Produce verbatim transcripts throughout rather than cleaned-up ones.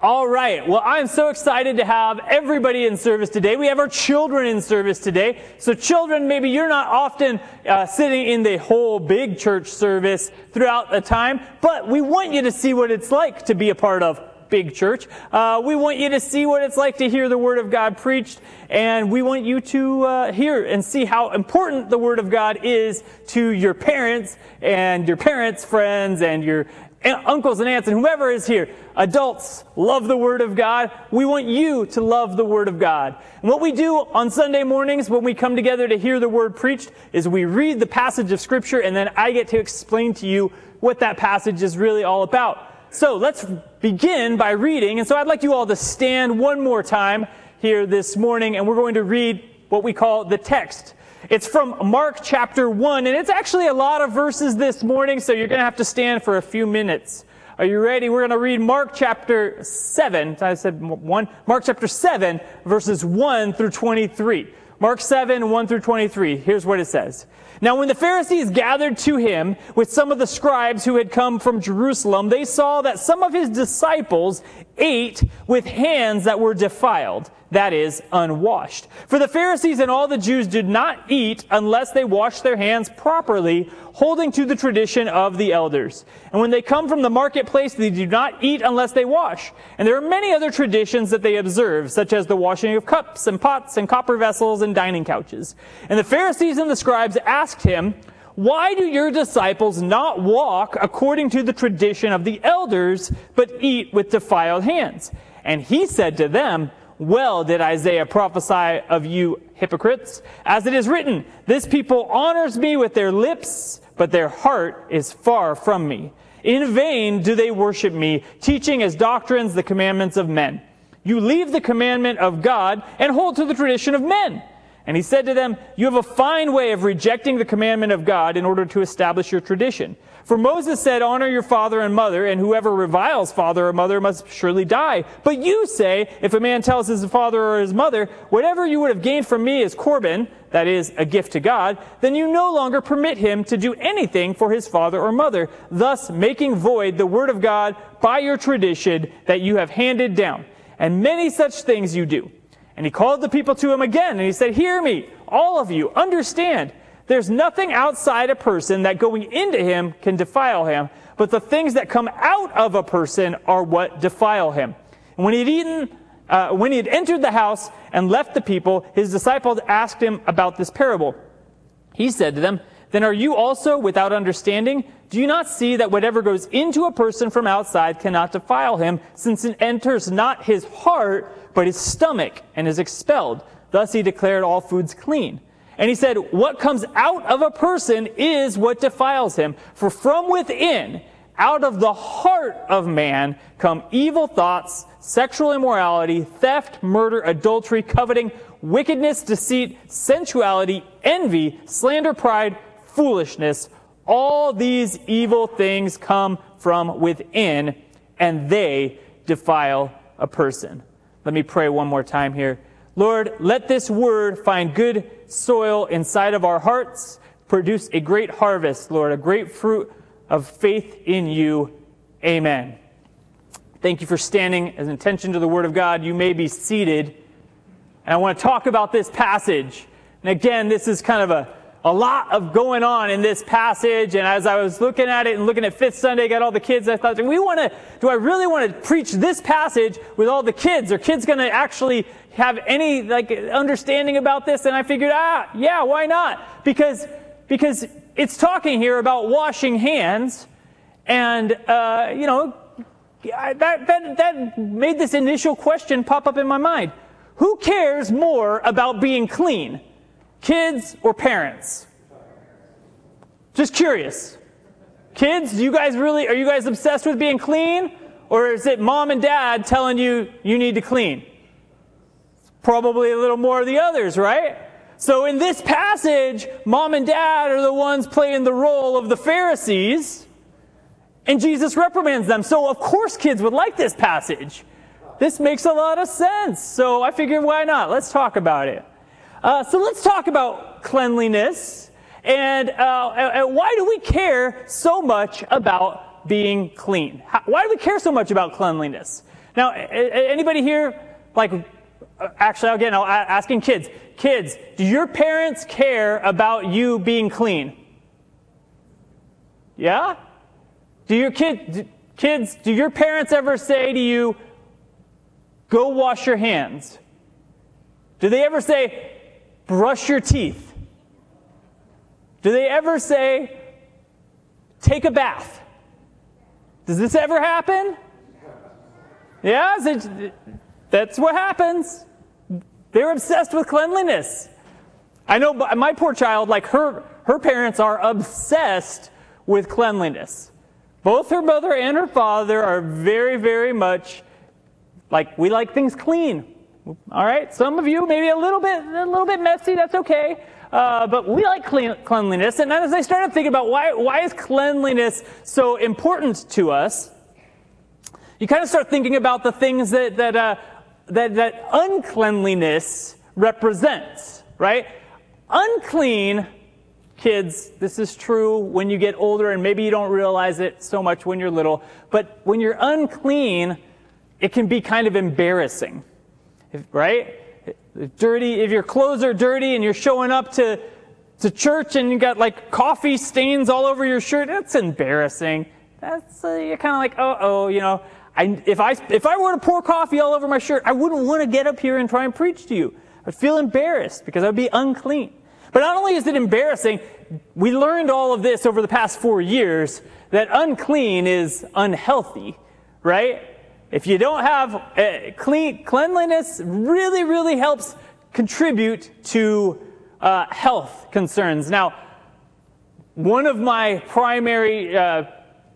All right. Well, I'm so excited to have everybody in service today. We have our children in service today. So children, maybe you're not often uh, sitting in the whole big church service throughout the time, but we want you to see what it's like to be a part of big church. Uh, we want you to see what it's like to hear the Word of God preached, and we want you to uh, hear and see how important the Word of God is to your parents and your parents' friends and your uncles and aunts and whoever is here. Adults love the Word of God. We want you to love the Word of God. And what we do on Sunday mornings when we come together to hear the Word preached is we read the passage of Scripture, and then I get to explain to you what that passage is really all about. So let's begin by reading. And so I'd like you all to stand one more time here this morning, and we're going to read what we call the text. It's from Mark chapter one, and it's actually a lot of verses this morning, so you're going to have to stand for a few minutes. Are you ready? We're going to read Mark chapter seven. I said one. Mark chapter seven, verses one through twenty-three. Mark seven, one through twenty-three. Here's what it says. Now when the Pharisees gathered to him with some of the scribes who had come from Jerusalem, they saw that some of his disciples ate with hands that were defiled, that is, unwashed. For the Pharisees and all the Jews did not eat unless they washed their hands properly, holding to the tradition of the elders. And when they come from the marketplace, they do not eat unless they wash. And there are many other traditions that they observe, such as the washing of cups and pots and copper vessels and dining couches. And the Pharisees and the scribes asked him, "Why do your disciples not walk according to the tradition of the elders, but eat with defiled hands?" And he said to them, "Well did Isaiah prophesy of you hypocrites, as it is written, 'This people honors me with their lips, but their heart is far from me. In vain do they worship me, teaching as doctrines the commandments of men. You leave the commandment of God and hold to the tradition of men.' And he said to them, 'You have a fine way of rejecting the commandment of God in order to establish your tradition. For Moses said, honor your father and mother, and whoever reviles father or mother must surely die. But you say, if a man tells his father or his mother, whatever you would have gained from me is Corban, that is, a gift to God, then you no longer permit him to do anything for his father or mother, thus making void the word of God by your tradition that you have handed down. And many such things you do.' And he called the people to him again, and he said, 'Hear me, all of you, understand. There's nothing outside a person that going into him can defile him, but the things that come out of a person are what defile him.' And when he had eaten, uh, when he had entered the house and left the people, his disciples asked him about this parable. He said to them, 'Then are you also without understanding? Do you not see that whatever goes into a person from outside cannot defile him, since it enters not his heart, but his stomach, and is expelled? Thus he declared all foods clean.' And he said, 'What comes out of a person is what defiles him. For from within, out of the heart of man, come evil thoughts, sexual immorality, theft, murder, adultery, coveting, wickedness, deceit, sensuality, envy, slander, pride, foolishness. All these evil things come from within, and they defile a person.'" Let me pray one more time here. Lord, let this word find good soil inside of our hearts, produce a great harvest, Lord, a great fruit of faith in you. Amen. Thank you for standing as attention to the Word of God. You may be seated. And I want to talk about this passage. And again, this is kind of a, a lot of going on in this passage. And as I was looking at it and looking at Fifth Sunday, got all the kids, I thought, do we want to, do I really want to preach this passage with all the kids? Are kids going to actually have any like understanding about this? And I figured, ah, yeah, why not? Because, because it's talking here about washing hands. And, uh, you know, that, that, that made this initial question pop up in my mind. Who cares more about being clean? Kids or parents? Just curious. Kids, do you guys really, are you guys obsessed with being clean? Or is it mom and dad telling you you need to clean? Probably a little more of the others, right? So in this passage, mom and dad are the ones playing the role of the Pharisees, and Jesus reprimands them. So of course kids would like this passage. This makes a lot of sense. So I figured, why not? Let's talk about it. Uh, so let's talk about cleanliness, and, uh, and why do we care so much about being clean? How, why do we care so much about cleanliness? Now, anybody here, like, actually, again, I'll asking kids. Kids, do your parents care about you being clean? Yeah? Do your kid, kids, do your parents ever say to you, go wash your hands? Do they ever say, brush your teeth? Do they ever say, take a bath? Does this ever happen? Yeah, that's what happens. They're obsessed with cleanliness. I know my poor child, like her, her parents are obsessed with cleanliness. Both her mother and her father are very, very much like, we like things clean. All right, some of you maybe a little bit, a little bit messy. That's okay. Uh, but we like clean, cleanliness. And as I started thinking about why, why is cleanliness so important to us, you kind of start thinking about the things that that uh, that, that uncleanliness represents, right? Unclean, kids, this is true when you get older, and maybe you don't realize it so much when you're little. But when you're unclean, it can be kind of embarrassing, right? Dirty, if your clothes are dirty and you're showing up to, to church and you got like coffee stains all over your shirt, that's embarrassing. That's, uh, you're kind of like, oh, oh, you know, I, if I, if I were to pour coffee all over my shirt, I wouldn't want to get up here and try and preach to you. I'd feel embarrassed because I'd be unclean. But not only is it embarrassing, we learned all of this over the past four years, that unclean is unhealthy, right? If you don't have uh, clean, cleanliness really, really helps contribute to uh, health concerns. Now, one of my primary uh,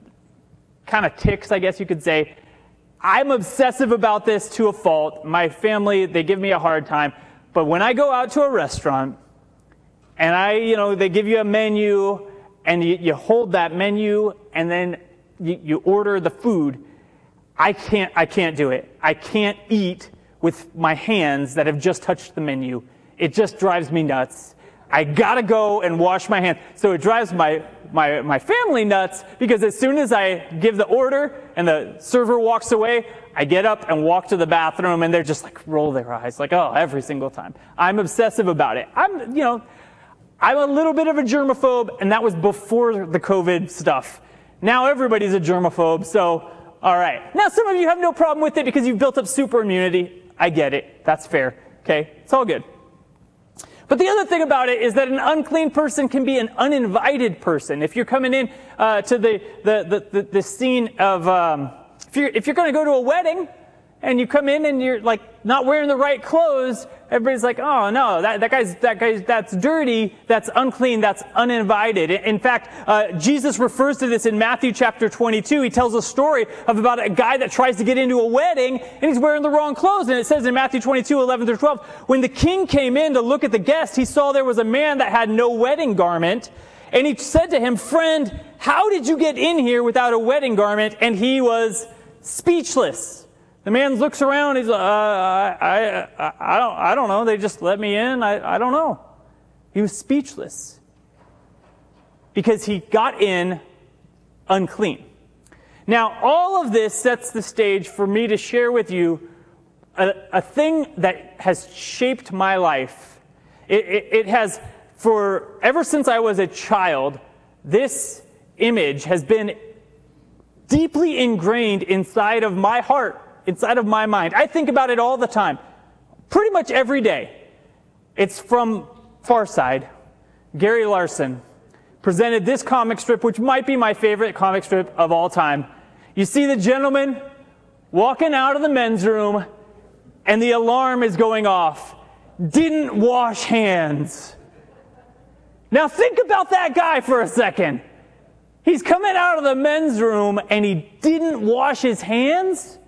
kind of tics, I guess you could say, I'm obsessive about this to a fault. My family, they give me a hard time. But when I go out to a restaurant and I, you know, they give you a menu and you, you hold that menu and then you, you order the food, I can't, I can't do it. I can't eat with my hands that have just touched the menu. It just drives me nuts. I gotta go and wash my hands. So it drives my, my, my family nuts because as soon as I give the order and the server walks away, I get up and walk to the bathroom and they're just like, roll their eyes like, oh, every single time. I'm obsessive about it. I'm, you know, I'm a little bit of a germaphobe, and that was before the COVID stuff. Now everybody's a germaphobe, so all right. Now, some of you have no problem with it because you've built up super immunity. I get it. That's fair. Okay? It's all good. But the other thing about it is that an unclean person can be an uninvited person. If you're coming in uh, to the, the, the, the, the scene of, um, if you're, if you're going to go to a wedding and you come in and you're like not wearing the right clothes, everybody's like, oh no, that, that guy's, that guy's, that's dirty, that's unclean, that's uninvited. In fact, uh, Jesus refers to this in Matthew chapter twenty-two. He tells a story of about a guy that tries to get into a wedding and he's wearing the wrong clothes. And it says in Matthew twenty-two, eleven through twelve, when the king came in to look at the guest, he saw there was a man that had no wedding garment. And he said to him, friend, how did you get in here without a wedding garment? And he was speechless. The man looks around. He's like, uh, I, I, I don't, I don't know. They just let me in. I, I don't know. He was speechless because he got in unclean. Now, all of this sets the stage for me to share with you a, a thing that has shaped my life. It, it, it has, for ever since I was a child, this image has been deeply ingrained inside of my heart. Inside of my mind. I think about it all the time. Pretty much every day. It's from Far Side. Gary Larson presented this comic strip, which might be my favorite comic strip of all time. You see the gentleman walking out of the men's room, and the alarm is going off. Didn't wash hands. Now think about that guy for a second. He's coming out of the men's room, and he didn't wash his hands?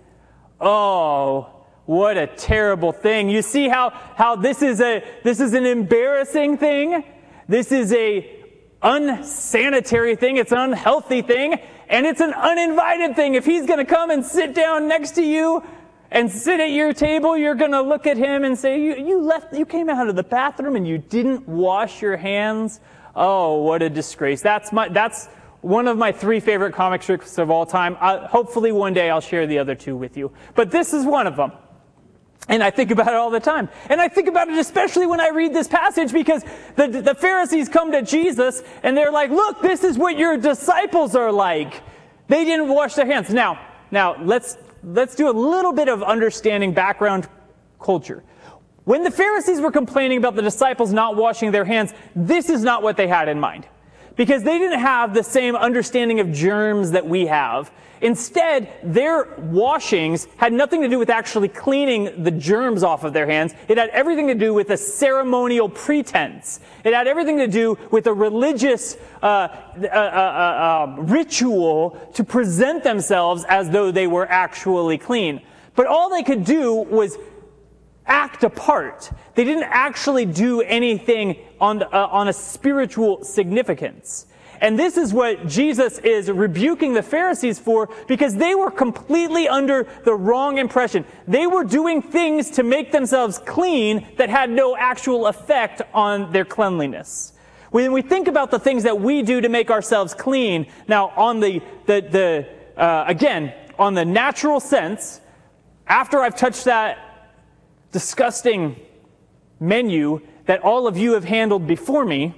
Oh, what a terrible thing. You see how, how this is a, this is an embarrassing thing. This is a unsanitary thing. It's an unhealthy thing. And it's an uninvited thing. If he's going to come and sit down next to you and sit at your table, you're going to look at him and say, you, you left, you came out of the bathroom and you didn't wash your hands. Oh, what a disgrace. That's my, that's one of my three favorite comic strips of all time. Uh, hopefully one day I'll share the other two with you. But this is one of them. And I think about it all the time. And I think about it especially when I read this passage, because the, the Pharisees come to Jesus and they're like, look, this is what your disciples are like. They didn't wash their hands. Now, now let's, let's do a little bit of understanding background culture. When the Pharisees were complaining about the disciples not washing their hands, this is not what they had in mind. Because they didn't have the same understanding of germs that we have. Instead, their washings had nothing to do with actually cleaning the germs off of their hands. It had everything to do with a ceremonial pretense. It had everything to do with a religious uh, uh, uh, uh, ritual to present themselves as though they were actually clean. But all they could do was act a part. They didn't actually do anything on, uh, on a spiritual significance. And this is what Jesus is rebuking the Pharisees for, because they were completely under the wrong impression. They were doing things to make themselves clean that had no actual effect on their cleanliness. When we think about the things that we do to make ourselves clean, now on the, the, the uh, again, on the natural sense, after I've touched that disgusting menu that all of you have handled before me,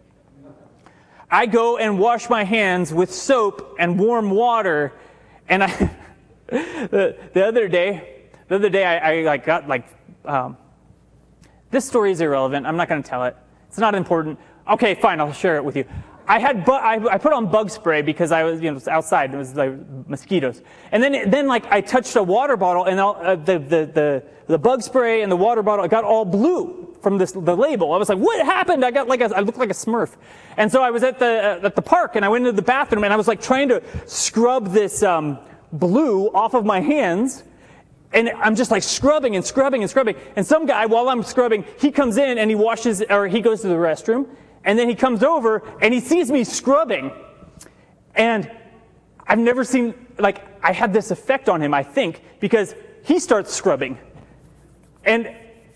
I go and wash my hands with soap and warm water. And I, the, the other day, the other day I, I like got like, um, this story is irrelevant. I'm not going to tell it. It's not important. Okay, fine. I'll share it with you. I had, bu- I, I put on bug spray because I was, you know, outside. It was like mosquitoes. And then, then like I touched a water bottle, and all, uh, the, the, the, the bug spray and the water bottle, it got all blue from this, the label. I was like, what happened? I got like a, I looked like a Smurf. And so I was at the, uh, at the park, and I went into the bathroom, and I was like trying to scrub this, um, blue off of my hands. And I'm just like scrubbing and scrubbing and scrubbing. And some guy, while I'm scrubbing, he comes in and he washes, or he goes to the restroom. And then he comes over and he sees me scrubbing. And I've never seen, like, I had this effect on him, I think, because he starts scrubbing. And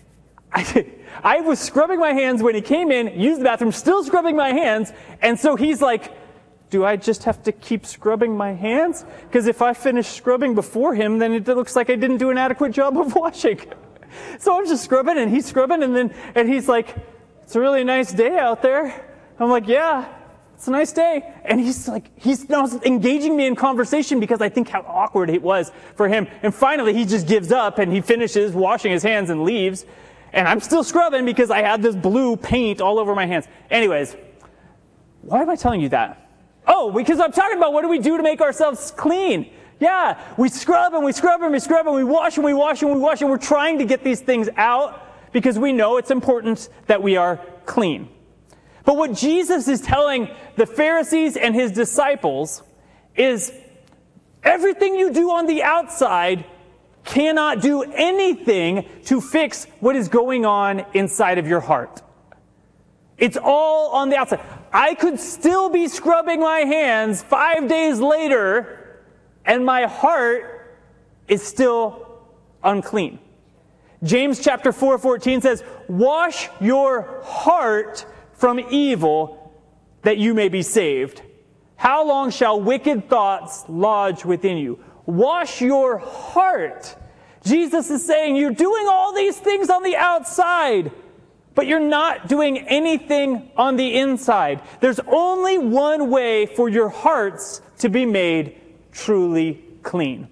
I, I was scrubbing my hands when he came in, used the bathroom, still scrubbing my hands. And so he's like, do I just have to keep scrubbing my hands? Because if I finish scrubbing before him, then it looks like I didn't do an adequate job of washing. So I'm just scrubbing and he's scrubbing, and then and he's like, it's a really nice day out there. I'm like, yeah, it's a nice day. And he's like, he's now engaging me in conversation because I think how awkward it was for him. And finally, he just gives up and he finishes washing his hands and leaves. And I'm still scrubbing because I had this blue paint all over my hands. Anyways, why am I telling you that? Oh, because I'm talking about what do we do to make ourselves clean? Yeah, we scrub and we scrub and we scrub and we wash and we wash and we wash, and we're trying to get these things out because we know it's important that we are clean. But what Jesus is telling the Pharisees and his disciples is everything you do on the outside cannot do anything to fix what is going on inside of your heart. It's all on the outside. I could still be scrubbing my hands five days later, and my heart is still unclean. James chapter four fourteen says, wash your heart from evil that you may be saved. How long shall wicked thoughts lodge within you? Wash your heart. Jesus is saying you're doing all these things on the outside, but you're not doing anything on the inside. There's only one way for your hearts to be made truly clean.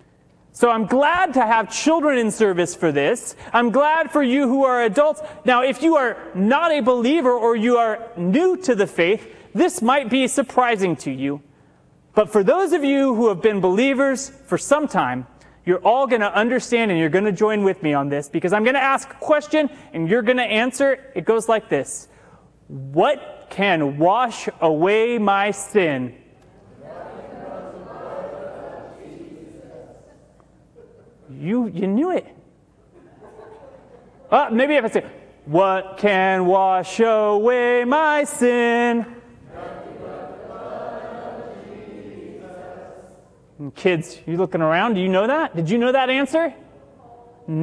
So I'm glad to have children in service for this. I'm glad for you who are adults. Now, if you are not a believer or you are new to the faith, this might be surprising to you. But for those of you who have been believers for some time, you're all going to understand and you're going to join with me on this, because I'm going to ask a question and you're going to answer. It goes like this. What can wash away my sin? You you knew it. Uh, maybe if I say, what can wash away my sin? And kids, you looking around, do you know that? Did you know that answer?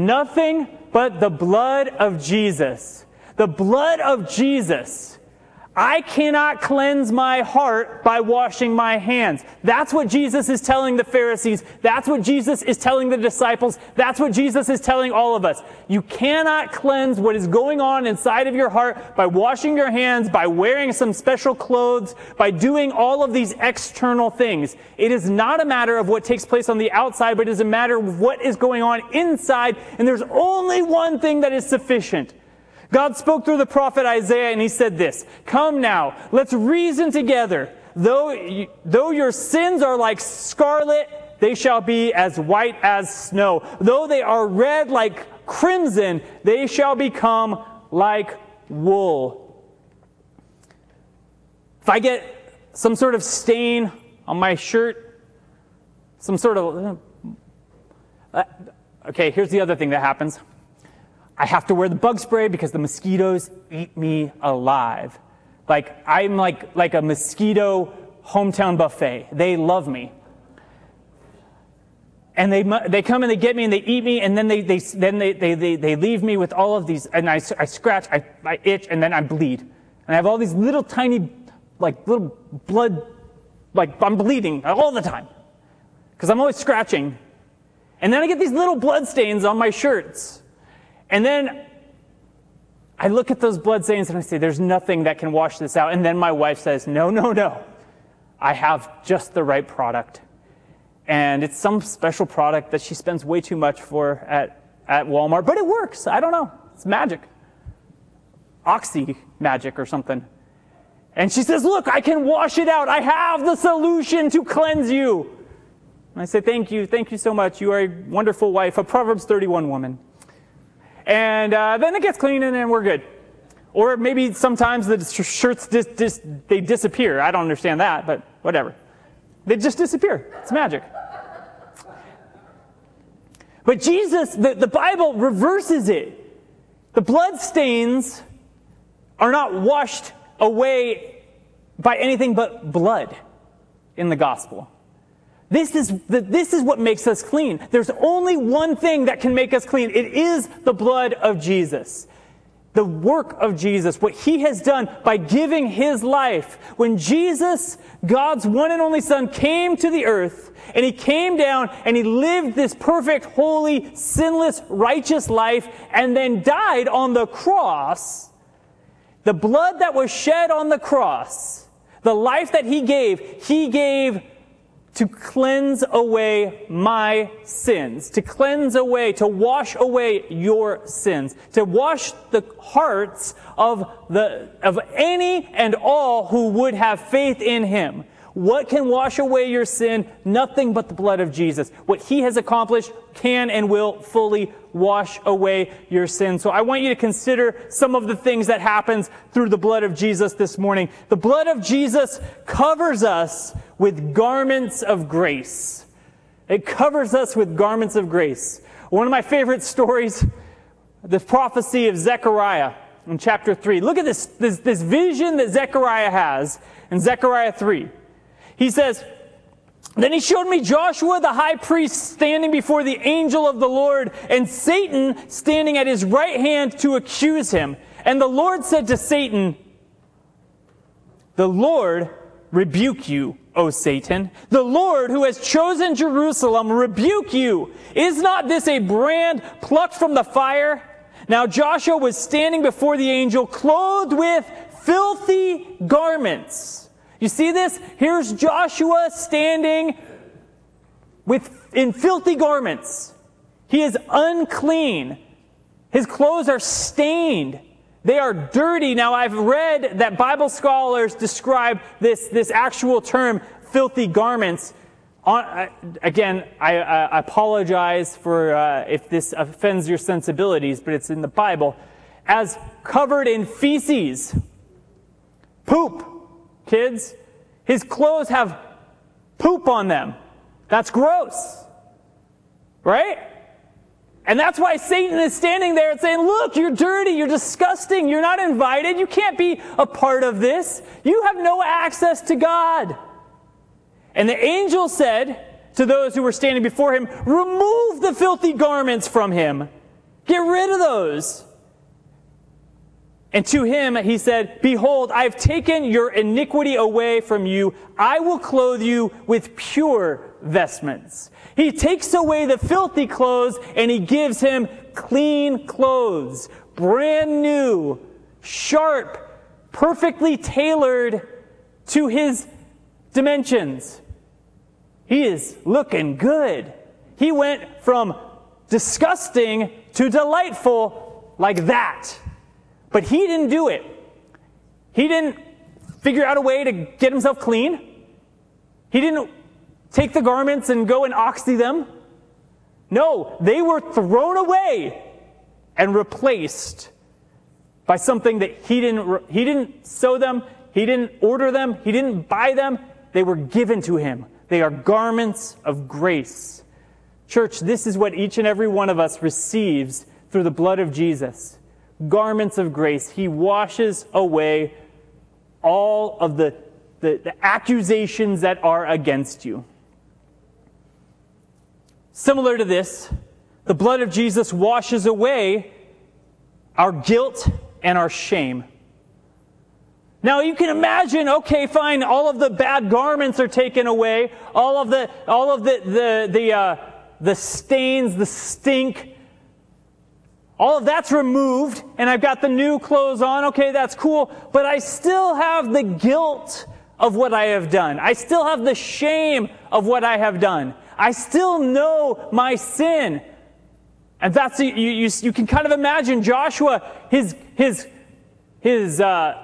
Nothing but the blood of Jesus. The blood of Jesus. I cannot cleanse my heart by washing my hands. That's what Jesus is telling the Pharisees. That's what Jesus is telling the disciples. That's what Jesus is telling all of us. You cannot cleanse what is going on inside of your heart by washing your hands, by wearing some special clothes, by doing all of these external things. It is not a matter of what takes place on the outside, but it is a matter of what is going on inside, and there's only one thing that is sufficient. God spoke through the prophet Isaiah, and he said this, "Come now, let's reason together. Though, though your sins are like scarlet, they shall be as white as snow. Though they are red like crimson, they shall become like wool." If I get some sort of stain on my shirt, some sort of... Uh, okay, here's the other thing that happens. I have to wear the bug spray because the mosquitoes eat me alive. Like, I'm like, like a mosquito hometown buffet. They love me. And they they come and they get me and they eat me, and then they they then they they they, they leave me with all of these, and I, I scratch, I, I itch, and then I bleed. And I have all these little tiny, like little blood, like I'm bleeding all the time. Because I'm always scratching. And then I get these little blood stains on my shirts. And then I look at those blood stains and I say, there's nothing that can wash this out. And then my wife says, no, no, no. I have just the right product. And it's some special product that she spends way too much for at, at Walmart. But it works. I don't know. It's magic. Oxy magic or something. And she says, look, I can wash it out. I have the solution to cleanse you. And I say, thank you. Thank you so much. You are a wonderful wife, a Proverbs thirty-one woman. And uh, then it gets clean and then we're good. Or maybe sometimes the shirts, dis- dis- they disappear. I don't understand that, but whatever. They just disappear. It's magic. But Jesus, the, the Bible reverses it. The blood stains are not washed away by anything but blood in the gospel. This is, the, this is what makes us clean. There's only one thing that can make us clean. It is the blood of Jesus. The work of Jesus, what he has done by giving his life. When Jesus, God's one and only Son, came to the earth, and he came down and he lived this perfect, holy, sinless, righteous life, and then died on the cross, the blood that was shed on the cross, the life that he gave, he gave to cleanse away my sins, to cleanse away, to wash away your sins, to wash the hearts of the of any and all who would have faith in him. What can wash away your sin? Nothing but the blood of Jesus. What he has accomplished can and will fully wash away your sin. So I want you to consider some of the things that happens through the blood of Jesus this morning. The blood of Jesus covers us with garments of grace. It covers us with garments of grace. One of my favorite stories, the prophecy of Zechariah in chapter three. Look at this, this, this vision that Zechariah has in Zechariah three. He says, then he showed me Joshua the high priest standing before the angel of the Lord, and Satan standing at his right hand to accuse him. And the Lord said to Satan, the Lord rebuke you, O Satan. The Lord who has chosen Jerusalem rebuke you. Is not this a brand plucked from the fire? Now Joshua was standing before the angel, clothed with filthy garments. You see this? Here's Joshua standing with in filthy garments. He is unclean. His clothes are stained. They are dirty. Now, I've read that Bible scholars describe this, this actual term, filthy garments. On, uh, again, I, I apologize for uh, if this offends your sensibilities, but it's in the Bible, as covered in feces. Poop. Kids, his clothes have poop on them. That's gross. Right? And that's why Satan is standing there and saying, look, you're dirty, you're disgusting, you're not invited, you can't be a part of this. You have no access to God. And the angel said to those who were standing before him, remove the filthy garments from him. Get rid of those. And to him he said, behold, I have taken your iniquity away from you. I will clothe you with pure vestments. He takes away the filthy clothes and he gives him clean clothes, brand new, sharp, perfectly tailored to his dimensions. He is looking good. He went from disgusting to delightful like that. But he didn't do it. He didn't figure out a way to get himself clean. He didn't take the garments and go and oxy them. No, they were thrown away and replaced by something that he didn't, he didn't sew them, he didn't order them, he didn't buy them. They were given to him. They are garments of grace. Church, this is what each and every one of us receives through the blood of Jesus. Garments of grace. He washes away all of the, the, the accusations that are against you. Similar to this, the blood of Jesus washes away our guilt and our shame. Now you can imagine, okay, fine, all of the bad garments are taken away, all of the all of the the the uh, the stains, the stink, all of that's removed, and I've got the new clothes on. Okay, that's cool, but I still have the guilt of what I have done. I still have the shame of what I have done. I still know my sin. And that's, you, you, you can kind of imagine Joshua, his, his, his, uh,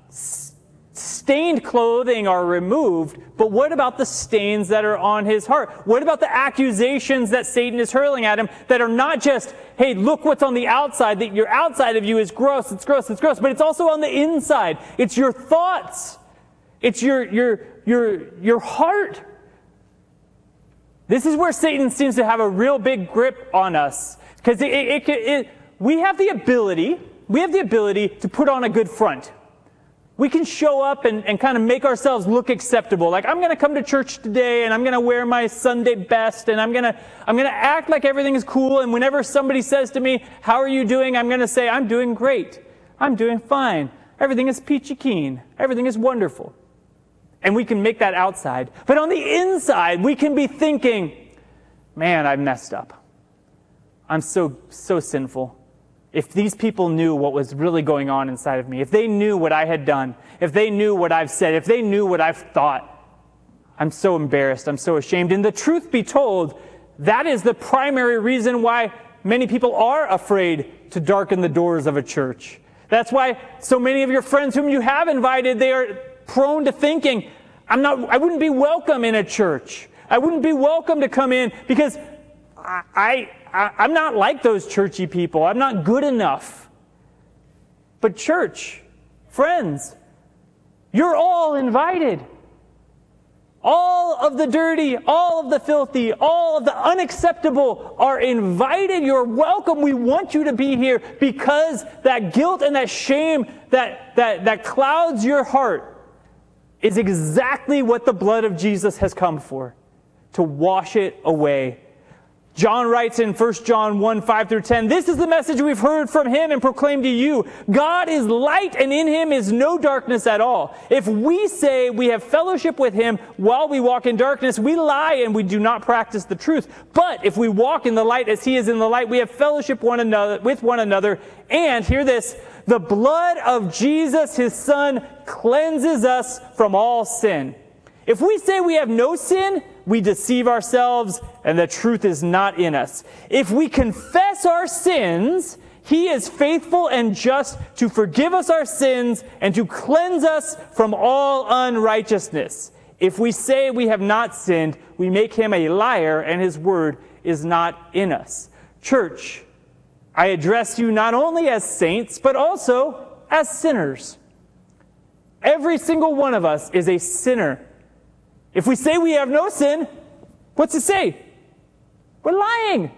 stained clothing are removed, but what about the stains that are on his heart? What about the accusations that Satan is hurling at him that are not just, hey, look what's on the outside, that your outside of you is gross, it's gross, it's gross, but it's also on the inside. It's your thoughts. It's your, your, your, your heart. This is where Satan seems to have a real big grip on us. Because it, it, it, it, we have the ability, we have the ability to put on a good front. We can show up and, and kind of make ourselves look acceptable. Like, I'm going to come to church today and I'm going to wear my Sunday best and I'm going to I'm going to act like everything is cool. And whenever somebody says to me, how are you doing? I'm going to say, I'm doing great. I'm doing fine. Everything is peachy keen. Everything is wonderful. And we can make that outside. But on the inside, we can be thinking, man, I messed up. I'm so, so sinful. If these people knew what was really going on inside of me, if they knew what I had done, if they knew what I've said, if they knew what I've thought, I'm so embarrassed, I'm so ashamed. And the truth be told, that is the primary reason why many people are afraid to darken the doors of a church. That's why so many of your friends whom you have invited, they are prone to thinking, I'm not, I wouldn't be welcome in a church. I wouldn't be welcome to come in because I, I, I, I'm not like those churchy people. I'm not good enough. But church, friends, you're all invited. All of the dirty, all of the filthy, all of the unacceptable are invited. You're welcome. We want you to be here because that guilt and that shame that, that, that clouds your heart is exactly what the blood of Jesus has come for, to wash it away. John writes in First John one, five through ten, this is the message we've heard from him and proclaimed to you. God is light and in him is no darkness at all. If we say we have fellowship with him while we walk in darkness, we lie and we do not practice the truth. But if we walk in the light as he is in the light, we have fellowship one another with one another. And hear this, the blood of Jesus, his son, cleanses us from all sin. If we say we have no sin, we deceive ourselves and the truth is not in us. If we confess our sins, he is faithful and just to forgive us our sins and to cleanse us from all unrighteousness. If we say we have not sinned, we make him a liar and his word is not in us. Church, I address you not only as saints, but also as sinners. Every single one of us is a sinner. If we say we have no sin, what's it say? We're lying.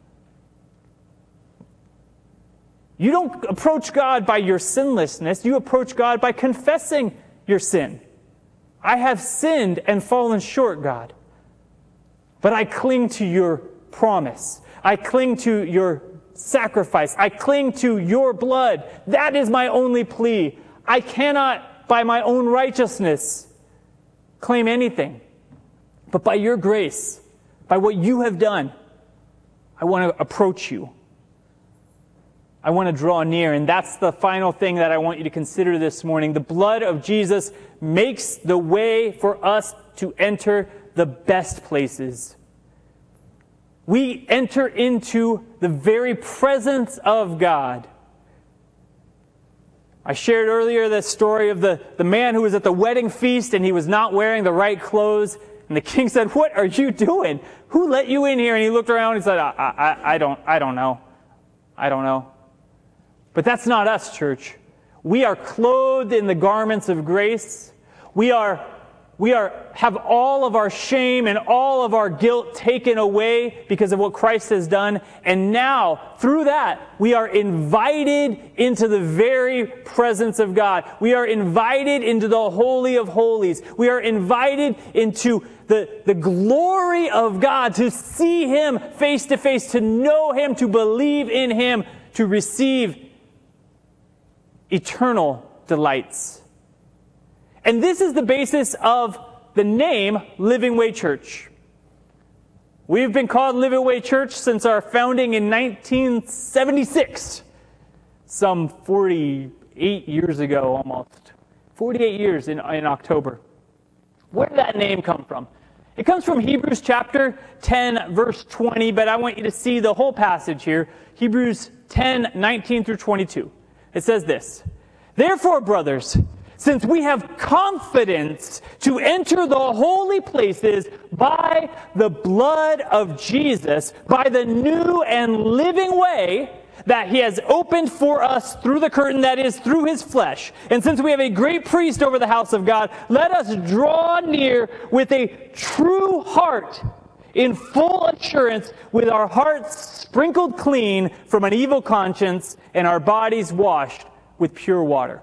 You don't approach God by your sinlessness. You approach God by confessing your sin. I have sinned and fallen short, God. But I cling to your promise. I cling to your sacrifice. I cling to your blood. That is my only plea. I cannot, by my own righteousness, claim anything. But by your grace, by what you have done, I want to approach you. I want to draw near. And that's the final thing that I want you to consider this morning. The blood of Jesus makes the way for us to enter the best places. We enter into the very presence of God. I shared earlier the story of the, the man who was at the wedding feast and he was not wearing the right clothes. And the king said, "What are you doing? Who let you in here?" And he looked around and he said, I, I, I don't, I don't know. I don't know. But that's not us, church. We are clothed in the garments of grace. We are, we are, have all of our shame and all of our guilt taken away because of what Christ has done. And now, through that, we are invited into the very presence of God. We are invited into the Holy of Holies. We are invited into the, the glory of God, to see Him face to face, to know Him, to believe in Him, to receive eternal delights. And this is the basis of the name Living Way Church. We've been called Living Way Church since our founding in nineteen seventy-six. Some forty-eight years ago almost. forty-eight years in, in October. Where did that name come from? It comes from Hebrews chapter ten, verse twenty, but I want you to see the whole passage here. Hebrews ten, nineteen through twenty-two. It says this: "Therefore, brothers, since we have confidence to enter the holy places by the blood of Jesus, by the new and living way that He has opened for us through the curtain, that is, through His flesh. And since we have a great priest over the house of God, let us draw near with a true heart, in full assurance, with our hearts sprinkled clean from an evil conscience and our bodies washed with pure water."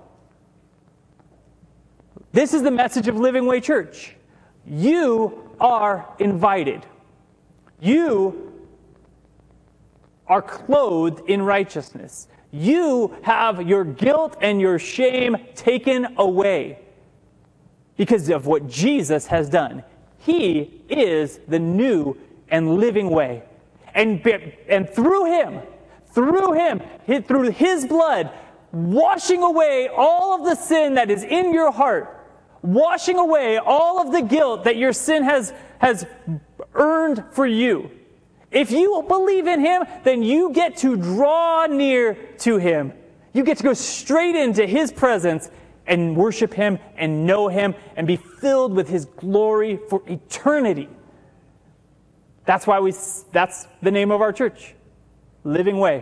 This is the message of Living Way Church. You are invited. You are clothed in righteousness. You have your guilt and your shame taken away because of what Jesus has done. He is the new and living way. And, and through Him, through Him, through His blood, washing away all of the sin that is in your heart, washing away all of the guilt that your sin has, has earned for you. If you believe in Him, then you get to draw near to Him. You get to go straight into His presence and worship Him and know Him and be filled with His glory for eternity. That's why we, that's the name of our church, Living Way.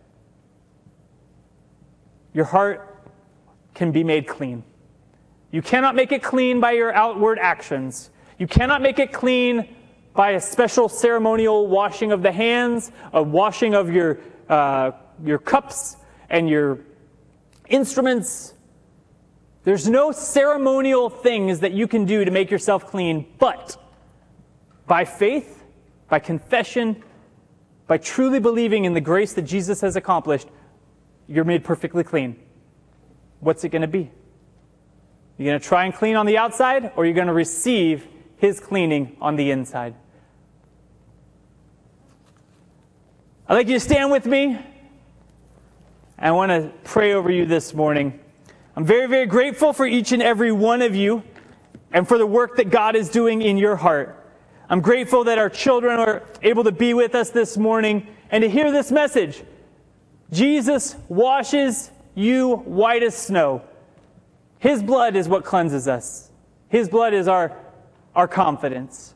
Your heart can be made clean. You cannot make it clean by your outward actions. You cannot make it clean by a special ceremonial washing of the hands, a washing of your, uh, your cups and your instruments. There's no ceremonial things that you can do to make yourself clean, but by faith, by confession, by truly believing in the grace that Jesus has accomplished, you're made perfectly clean. What's it going to be? You're going to try and clean on the outside, or you're going to receive His cleaning on the inside? I'd like you to stand with me. I want to pray over you this morning. I'm very, very grateful for each and every one of you and for the work that God is doing in your heart. I'm grateful that our children are able to be with us this morning and to hear this message. Jesus washes you white as snow. His blood is what cleanses us. His blood is our, our confidence.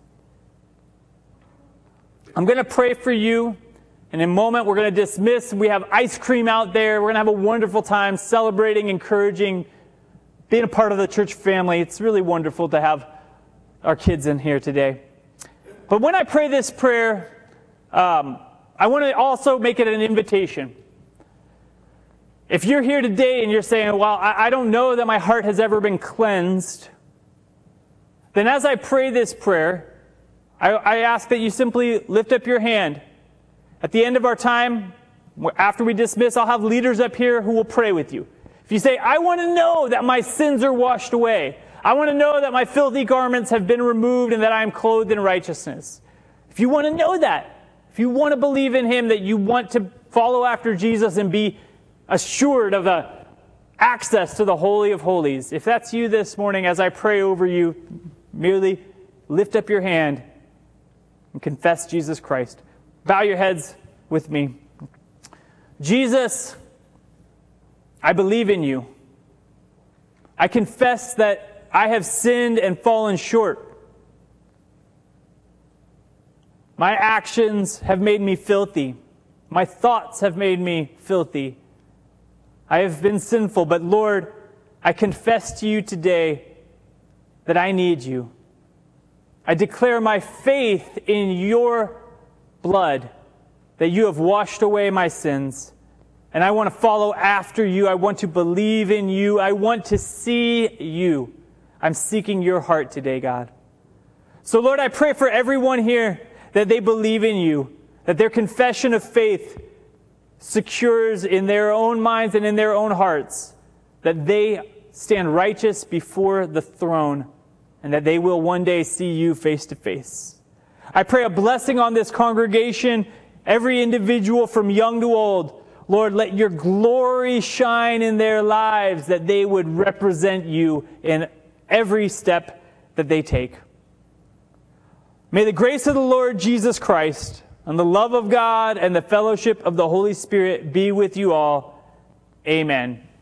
I'm going to pray for you. In a moment, we're going to dismiss. We have ice cream out there. We're going to have a wonderful time celebrating, encouraging, being a part of the church family. It's really wonderful to have our kids in here today. But when I pray this prayer, um, I want to also make it an invitation. If you're here today and you're saying, well, I, I don't know that my heart has ever been cleansed, then as I pray this prayer, I, I ask that you simply lift up your hand. At the end of our time, After we dismiss, I'll have leaders up here who will pray with you. If you say, I want to know that my sins are washed away. I want to know that my filthy garments have been removed and that I am clothed in righteousness. If you want to know that, if you want to believe in him, that you want to follow after Jesus and be assured of a access to the Holy of Holies, if that's you this morning, as I pray over you, merely lift up your hand and confess Jesus Christ. Bow your heads with me. Jesus, I believe in you. I confess that I have sinned and fallen short. My actions have made me filthy. My thoughts have made me filthy. I have been sinful, but Lord, I confess to you today that I need you. I declare my faith in your blood, that you have washed away my sins. And I want to follow after you. I want to believe in you. I want to see you. I'm seeking your heart today, God. So Lord, I pray for everyone here that they believe in you, that their confession of faith secures in their own minds and in their own hearts that they stand righteous before the throne and that they will one day see you face to face. I pray a blessing on this congregation, every individual from young to old. Lord, let your glory shine in their lives, that they would represent you in every step that they take. May the grace of the Lord Jesus Christ and the love of God and the fellowship of the Holy Spirit be with you all. Amen.